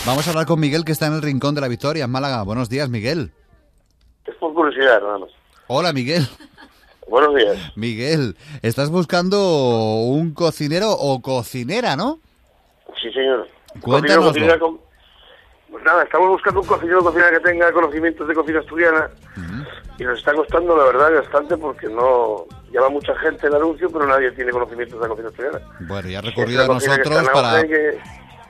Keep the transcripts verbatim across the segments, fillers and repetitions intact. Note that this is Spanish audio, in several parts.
Vamos a hablar con Miguel, que está en el Rincón de la Victoria, en Málaga. Buenos días, Miguel. Es por curiosidad, nada más. Hola, Miguel. Buenos días. Miguel, estás buscando un cocinero o cocinera, ¿no? Sí, señor. Cuéntanoslo. Cocinero, con... Pues nada, estamos buscando un cocinero o cocinera que tenga conocimientos de cocina asturiana. Uh-huh. Y nos está costando, la verdad, bastante porque no... Llama mucha gente el anuncio, pero nadie tiene conocimientos de la cocina asturiana. Bueno, y ha recurrido a nosotros para... Que...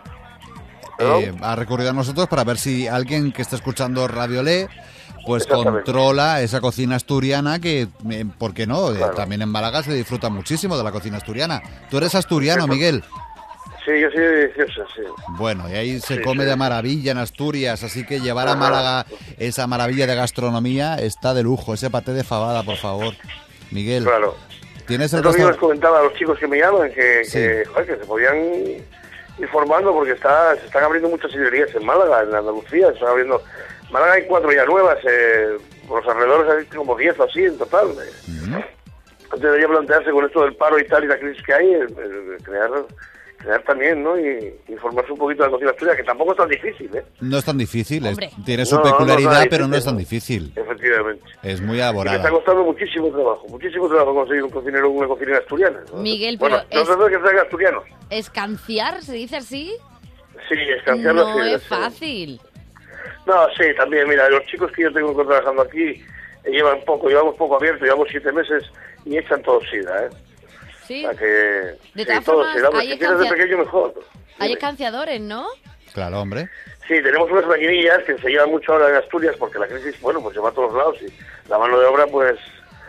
Eh, ha recurrido a nosotros para ver si alguien que está escuchando Radio Le pues controla esa cocina asturiana que, eh, ¿por qué no? Claro. Eh, también en Málaga se disfruta muchísimo de la cocina asturiana. ¿Tú eres asturiano, Miguel? Sí, yo soy deliciosa, sí. Bueno, y ahí se sí, come sí. de maravilla en Asturias, así que llevar a Málaga esa maravilla de gastronomía está de lujo. Ese paté de fabada, por favor, Miguel. Claro. ¿Tienes el Yo restaurante? Les comentaba a los chicos que me llaman que, sí. que, joder, que se podían ir formando porque está, se están abriendo muchas sidrerías en Málaga, en Andalucía, se están abriendo... Málaga hay cuatro ya nuevas, eh, por los alrededores hay como diez o así en total. Uh-huh. Antes debería plantearse con esto del paro y tal y la crisis que hay, el, el crear... crear también, ¿no? Y informarse un poquito de la cocina asturiana, que tampoco es tan difícil, ¿eh? No es tan difícil, es, tiene su no, peculiaridad, no, no, pero difícil, no es tan difícil. Efectivamente. Es muy elaborada. Y me está costando muchísimo trabajo, muchísimo trabajo conseguir un cocinero, una cocinera asturiana, ¿no? Miguel, pero bueno, no sé que sean asturianos. ¿Escanciar se dice así? Sí, escanciarlo no sí. No es fácil. No, sí, también, mira, los chicos que yo tengo trabajando aquí eh, llevan poco, llevamos poco abierto, llevamos siete meses y echan todo sida, ¿eh? Sí. O sea que, de todas sí, todo formas, sida. hay si tienes de pequeño, mejor. Hay escanciadores, ¿no? Claro, hombre. Sí, tenemos unas maquinillas que se llevan mucho ahora en Asturias porque la crisis, bueno, pues se va a todos lados y la mano de obra, pues,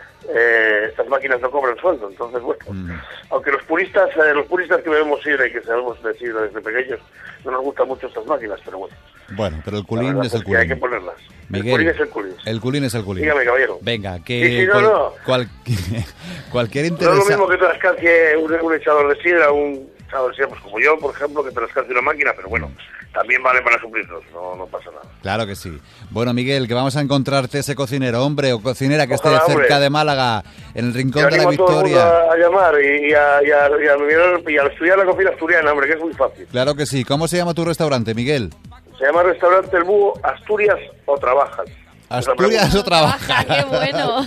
eh, estas máquinas no cobran sueldo. Entonces, bueno, mm. aunque los puristas, eh, los puristas que bebemos sidra y que sabemos de sidra desde pequeños, no nos gustan mucho estas máquinas, pero bueno. Bueno, pero el culín es el es culín. Hay que ponerlas. Miguel, el culín es el culín. El culín es el culín. Dígame, caballero. Venga, que sí, sí, no, cual, no. Cual, cualquier interés. No es lo mismo que te escancie un, un echador de sidra, un echador de sidra, pues como yo, por ejemplo, que te escancie una máquina, pero bueno, también vale para suplirlos, no, no pasa nada. Claro que sí. Bueno, Miguel, que vamos a encontrarte ese cocinero, hombre o cocinera que Ojalá, esté cerca hombre. de Málaga, en el Rincón Yo de la Victoria. A, a llamar y, y, a, y, a, y, a, y a estudiar la cocina asturiana, hombre, que es muy fácil. Claro que sí. ¿Cómo se llama tu restaurante, Miguel? Se llama Restaurante El Búho, Asturias o Trabajas. Asturias o Trabajas. ¡Qué bueno!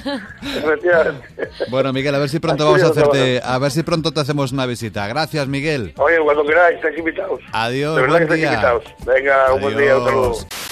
Bueno, Miguel, a ver si pronto Asturias vamos a hacerte, a ver si pronto te hacemos una visita. Gracias, Miguel. Oye, cuando queráis, estáis invitados. Adiós, De verdad buen que día. estáis invitados. Venga, Adiós. un buen día, un saludo.